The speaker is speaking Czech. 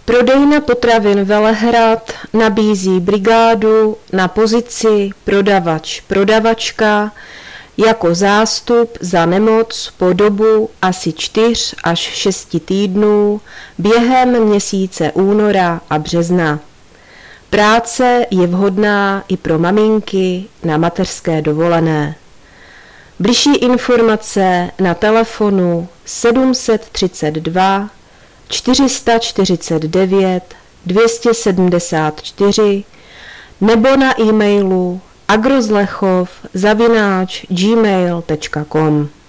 Prodejna potravin Velehrad nabízí brigádu na pozici prodavačka jako zástup za nemoc po dobu asi 4 až 6 týdnů během měsíce února a března. Práce je vhodná i pro maminky na mateřské dovolené. Bližší informace na telefonu 732 449 274 nebo na e-mailu agrozlechov@gmail.com.